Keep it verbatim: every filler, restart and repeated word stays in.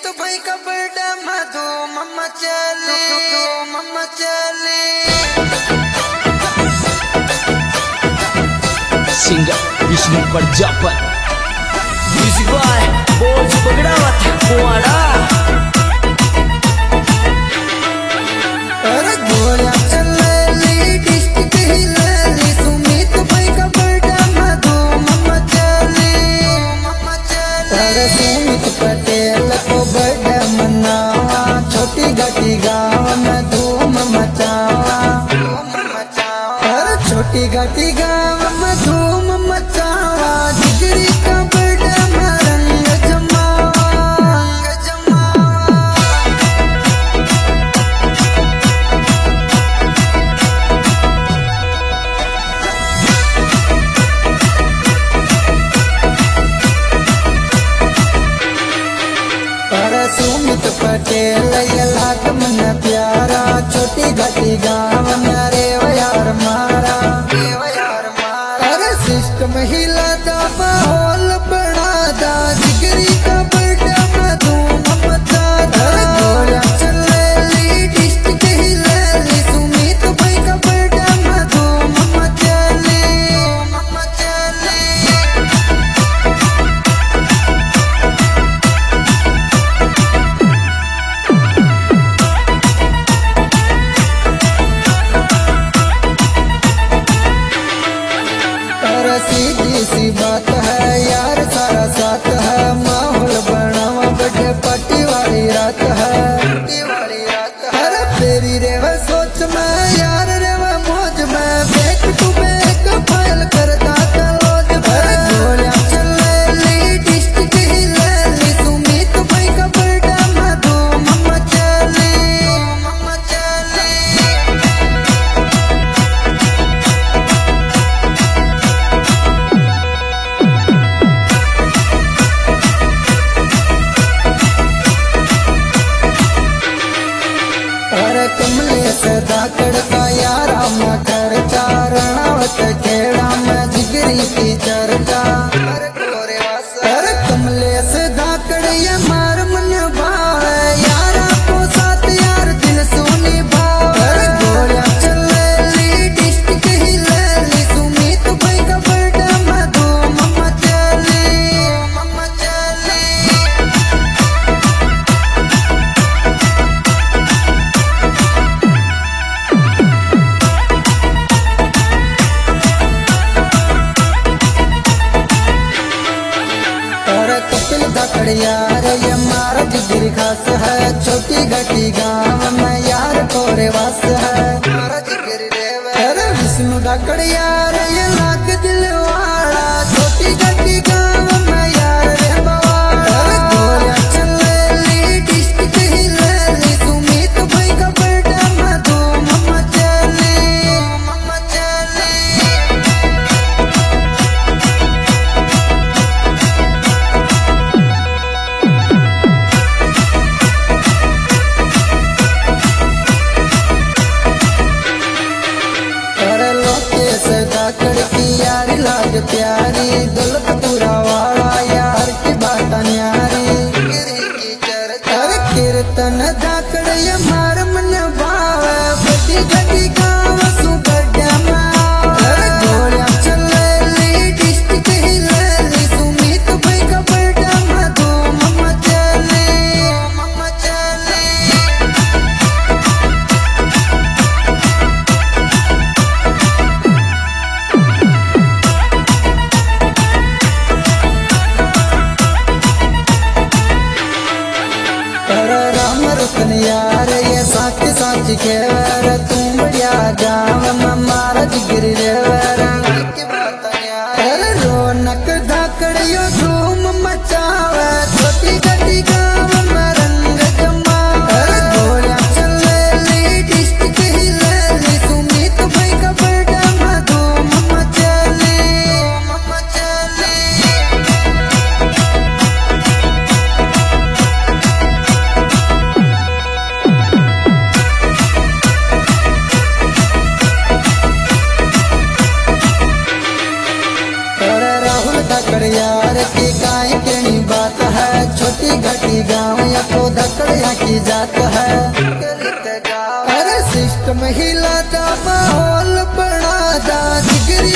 तो भाई का बर्थडे मधु मम्मा चली मम्मा चली singer Vishnu Prajapat music by Bojh Bagdawat कुआड़ा। अरे गोया चलेली डिस्ट्रिक्ट हिलेली सुमित भाई का बर्थडे मधु मम्मा चली मम्मा चली। अरे सुमित पटेल को बर्थडे मनावा छोटी घाटी गाँव में धूम मचावा धूम मचावा। अरे छोटी घाटी गाँव में धूम मचावा जिगरी का बर्थडे में रंग जमावा रंग जमावा। अरे सुमित पटेल ये लाख मन प्यारा छोटी घाटी गाँव में रे यार मारा यार मारा। अरे सिस्टम हिला दा माहौल बना दा जिगरी का बर्थडे में धूम मचा दा। अरे गोया चलेली डिस्ट्रिक्ट हिलेली सुमित भाई का बर्थडे में धूम मचली मचली। अरे सीधी सी बात है यार सारा साथ है माहौल बनावा बर्थडे पार्टी वाली रात है पार्टी वाली रात है। अरे तेरी रेवा सोच में यार रेवा मौज में बैक टू बैक फाइल करता कलोज में। अरे गोया चलेली डिस्ट्रिक्ट हिलेली सुमित भाई का बर्थडे में धूम मचली मचली। अरे कमले से धाकड़ का यारा में खर्चा रणावत खेड़ा में जिगरी की चर्चा। अरे कमले से धाकड़ ये मार मन भाव यारा को साथ यार दिल सोनी भाव। अरे गोया चलेली डिस्ट्रिक्ट हिलेली सुमित भाई का बर्थडे में धूम मचली मचली। अरे कपिल धाकड़ यार ये मारा जिगरी खास है छोटी घाटी गाँव में यार कोरे वास है। अरे विष्णु धाकड़ यार ये लाख दिल वाला छोटी घाटी गाँव में यार रे बवाला। अरे गोया चलेली डिस्ट्रिक्ट हिलेली सुमित भाई का बर्थडे में धूम मचली मचली। अरे लोकेश धाकड़ की यार लाग प्यारी दौलतपुरा वाला यार की बात न्यारी। अरे कीर्तन धाकड़ ये मार मन भाव बड़ी घटी गाँव सु बर्थडे में। अरे गोया चलेली डिस्ट्रिक्ट हिलेली सुमित भाई का बर्थडे में धूम मचली मचली। अरे राम रुकन यार ये साथ साथ खेवर तुम बढ़िया गाँव में मारा जिगरी रेवर। अरे रौनक धाकड़ यो धूम मचावे छोटी घाटी गाँव में रंग जमावे। अरे गोया चलेली डिस्ट्रिक्ट हिलेली सुमित भाई का बर्थडे में धूम मचली मचली। गाँव या तो धकड़िया की जात है। अरे सिस्टम हिला दा माहौल बना दा जिगरी